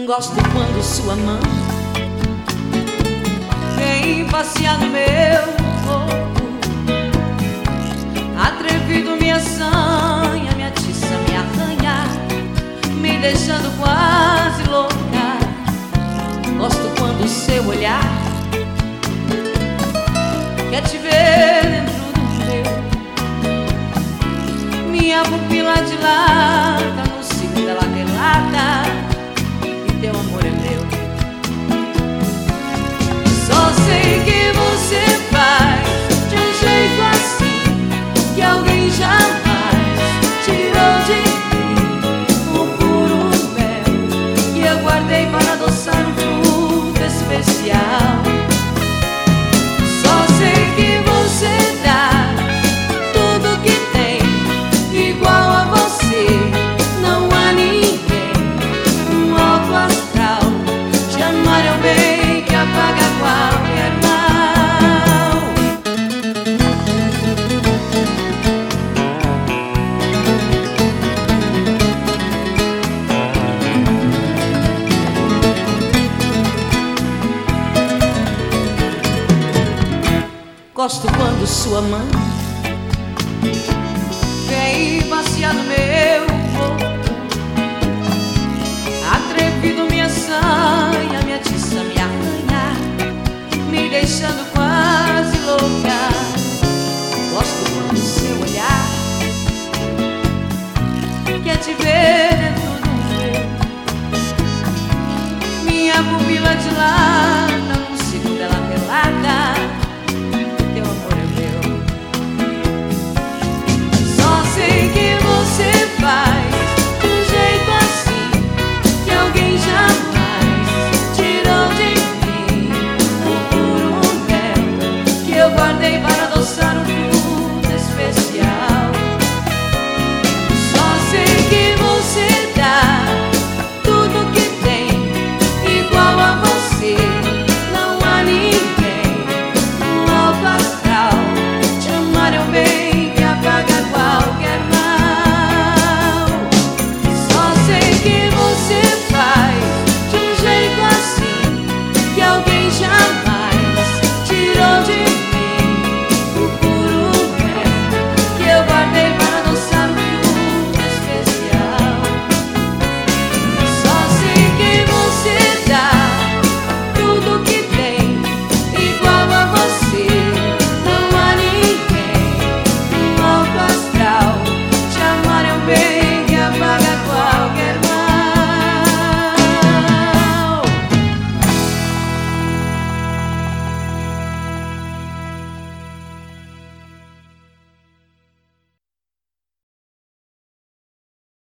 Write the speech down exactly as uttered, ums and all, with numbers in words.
Gosto quando sua mão vem passear no meu corpo, atrevido me assanha, me atiça, me arranha, me deixando quase louca. Gosto quando seu olhar quer te ver dentro do meu. Minha pupila dilata no ciclo dela relata, teu amor é meu. Só sei que você faz de um jeito assim que alguém jamais tirou de mim. Um puro mel que eu guardei para adoçar um fruto especial. Só sei que você dá tudo que tem, igual a você não há ninguém. Te amar é o bem que apaga qualquer mal. Gosto quando sua mãe vem passear no meu corpo, atrevido me assanha, me atiça, me arranha, me deixando quase louca. Gosto quando seu olhar quer te ver dentro do meu. Minha pupila dilata